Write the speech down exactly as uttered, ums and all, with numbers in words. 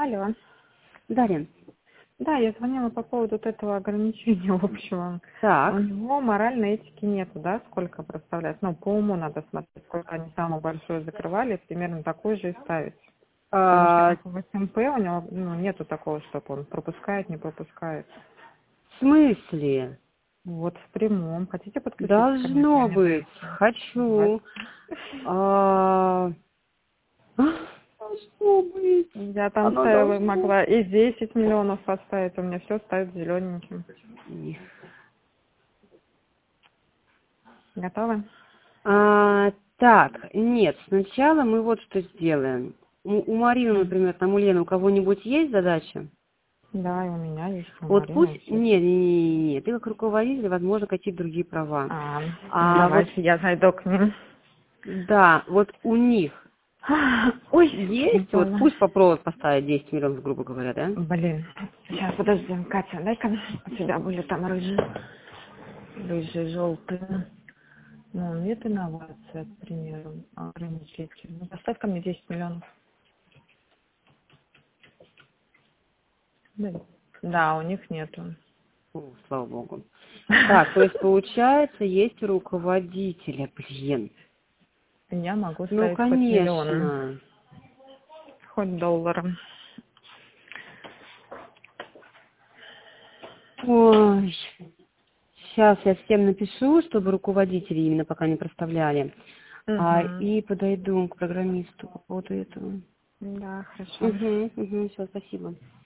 Алло. Дарья. Да, я звонила по поводу вот этого ограничения общего. Так. У него моральной этики нету, да, сколько проставлять? Ну, по уму надо смотреть, сколько они самую большую закрывали, примерно такой же и ставить. Потому что А, как в СМП у него ну, нету такого, чтобы он пропускает, не пропускает. в смысле? Вот в прямом. Хотите подключиться ко мне? Должно Я не знаю. быть. Хочу. А, Должно быть. Я там Оно ставила, должно. могла и десять миллионов поставить, у меня все ставит зелененьким. Готовы? А, так, нет, сначала мы вот что сделаем. У, у Марины, М. например, там у Лены, у кого-нибудь есть задача? Да, и у меня есть, у Вот Марины пусть, есть. нет, нет, нет, нет, ты как руководитель, возможно, какие-то другие права. А, ну А вот, давайте я зайду к ним. да, вот у них Ой, чуть не есть, вот упала. пусть попробуют поставить десять миллионов, грубо говоря, да? Блин, сейчас, подожди, Катя, дай-ка у тебя были там рыжие, рыжие, желтые. Ну, нет инновации, к примеру, ограничитель. Ну, поставь ко мне десять миллионов. Да, да, у них нету. О, слава богу. Так, то есть получается, есть у руководителя, блин. Я могу Ну, ставить хоть миллион, конечно. хоть долларом. Ой, сейчас я всем напишу, чтобы руководители именно пока не проставляли. А, Угу. и подойду к программисту по поводу этого. Да, хорошо. Угу, угу, все, спасибо.